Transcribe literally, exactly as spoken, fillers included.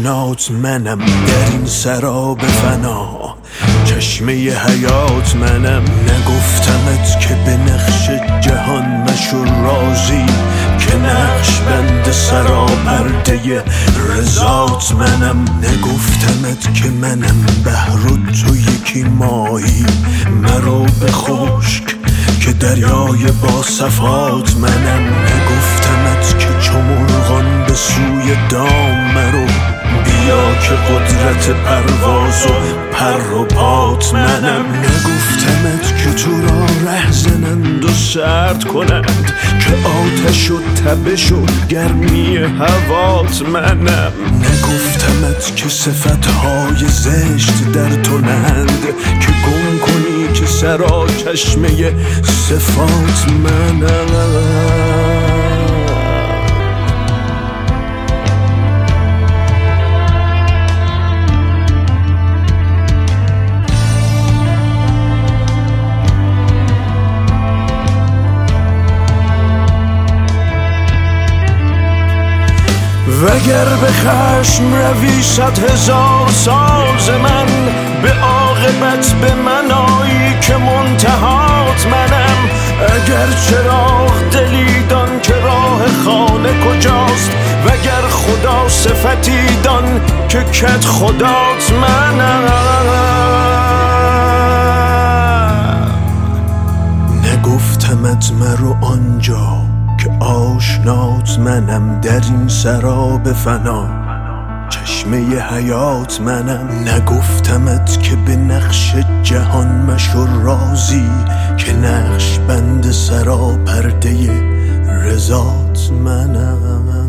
آشنات منم در این سراب فنا، چشمه حیات منم. نگفتمت که به نقش جهان مشو راضی، که نقش بند سراپرده رضات منم. نگفتمت که منم بحر و تو یکی ماهی، مرو به خشک که دریای با صفات منم. نگفتمت که چو مرغان به سوی دام مرو، بیا که قدرت پرواز و پر و پات منم. نگفتمت که تو را ره زنند و سرد کنند، که آتش و تبش و گرمی هوات منم. نگفتمت که صفتهای زشت در تو نند، که گم کنی که سرا چشمه صفات منم. وگر به خشم روی صد هزار ساز من، به عاقبت به من آیی که منتهات منم. اگر چراغ دلی دان که راه خانه کجاست، وگر خدا صفتی دان که کت خدات منم. نگفتمت مرو آنجا که آشنات منم در این سراب فنا، چشمه حیات منم. نگفتمت که به نقش جهان مشو راضی، که نقش بند سراپرده رضات منم.